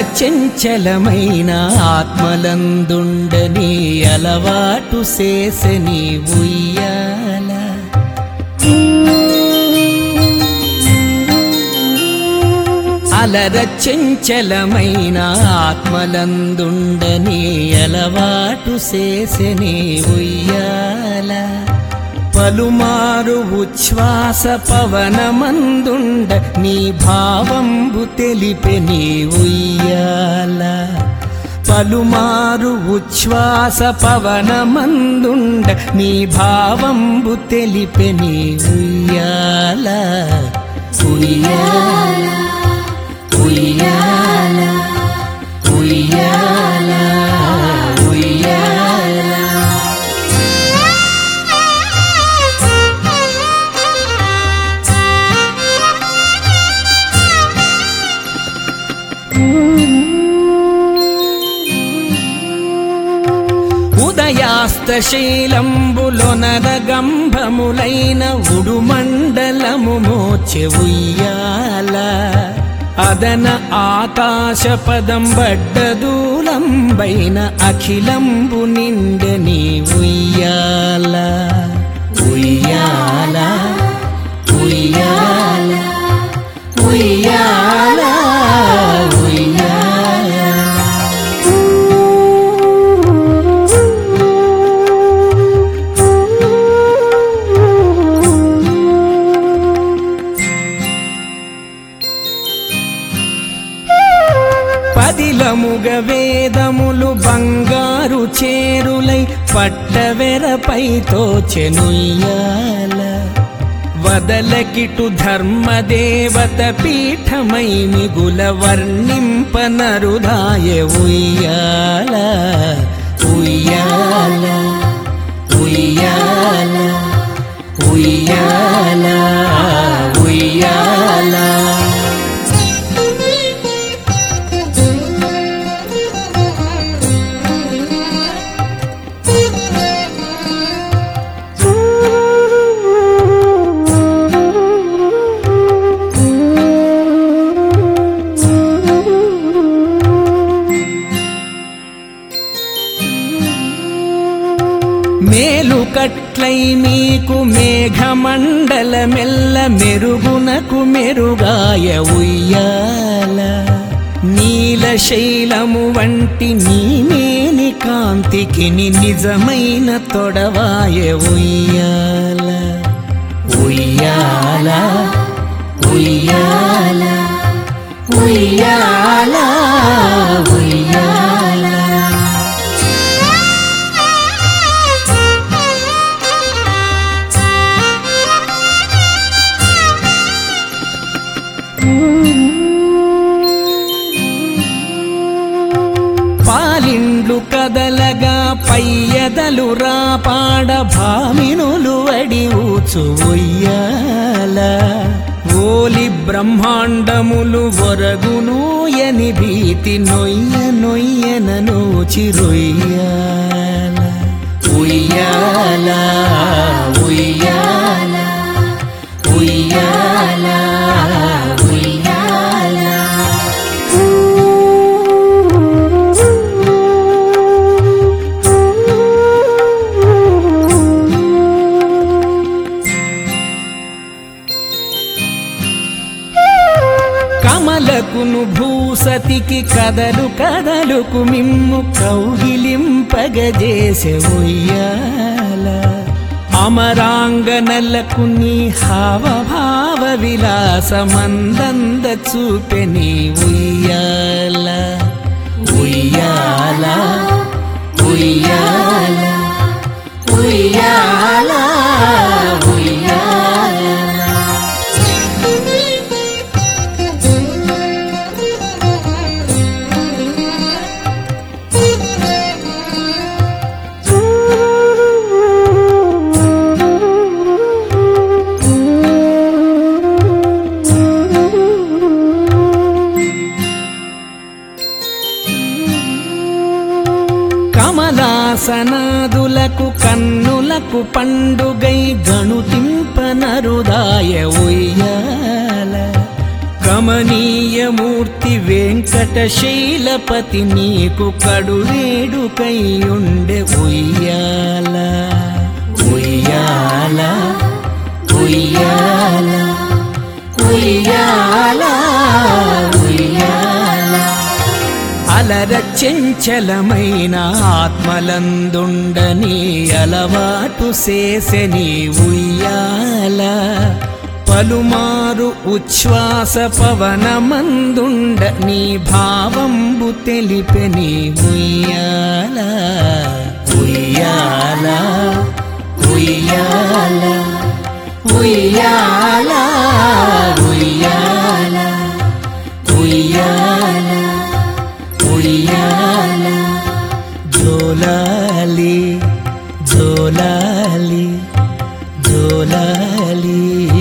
చెంచలమైన ఆత్మలందుండని అలవాటు చేసని ఉయ్యాల అలర చెంచలమైన ఆత్మలందుండని అలవాటు చేసని ఉయ్యాల పలుమారు ఉచ్ఛ్వాస పవనమందుండ నీ భావంబు తెలిపె నీ ఉయ్యాల పలుమారు ఉచ్ఛ్వాస పవనమందుండ నీ భావంబు తెలిపె నీ ఉయ్యాల ఉయ్యాల ఉయ్యాల ఉయ్యాల ఉయ్యాల ఉదయాస్తశైలంబులొనరగంభములైన ఉడుమండలము మోచె ఉయ్యాల అదన ఆకాశపదం బడ్డదూలంబైన అఖిలంబు నిండని ఉయ్యాల ఉయ్యాల ఉయ్యాల ఉయ్యాల ఉయ్యాల పదిలముగ వేదములు బంగారు చేరులై పట్టవెరపై తోచెనుయ్యాల వదలకిటు ధర్మదేవత పీఠమై మిగుల వర్ణింపనరుదాయ ఉయ్యాల ఉయ్యాల ఉయ్యాల ఉయ్యాల ఉయ్యాల మేలుకట్లై మీకు మేఘమండలమెల్ల మెరుగునకు మెరుగాయ ఉయ్యాల నీలశైలము వంటి నీమేని కాంతికి నిజమైన తొడవాయ ఉయ్యాల ఉయ్యాల ఉయ్యాల ఉయ్యాల ఉయ్యాల పాలిండ్లు కదలగా పయ్యదలు రాపాడ భామినులు అడి ఊచు ఉయ్యాల ఓలి బ్రహ్మాండములు ఒరగునూయని భీతి నొయ్య నొయ్యనను చిరుయ్యాల ఉయ్యాల ఉయ్యాల ఉయ్యాల ఉయ్యాల కమలకును భూసతికి కదలు కదలుకు మిమ్ము కౌగిలింపగజేసె ఉయ్యాల అమరాంగనలకు నీ హావభావ విలాసమందంద చూపె నీ ఉయ్యాల ఉయ్యాల ఉయ్యాల ఉయ్యాల ఉయ్యాల కమలాసనాదులకు కన్నులకు పండుగై గణుతింపనరుదాయ ఉయ్యాల కమనీయమూర్తి వెంకటశైలపతి నీకు కడువేడుకయ్యుండె ఉయ్యాల ఉయ్యాల ఉయ్యాల ఉయ్యాల ఉయ్యాల అలర చెంచలమైన ఆత్మలందుండని అలవాటు చేసెని ఉయ్యాల పలుమారు ఉచ్ఛ్వాస పవనమందుండ నీ భావంబు తెలిపెని ఉయ్యాల ఉయ్యాల ఉయ్యాల ఉయ్యాల ఉయ్యాల ఉయ్యాల ఉయ్యాల జోలాలి జోలాలి జోలాలి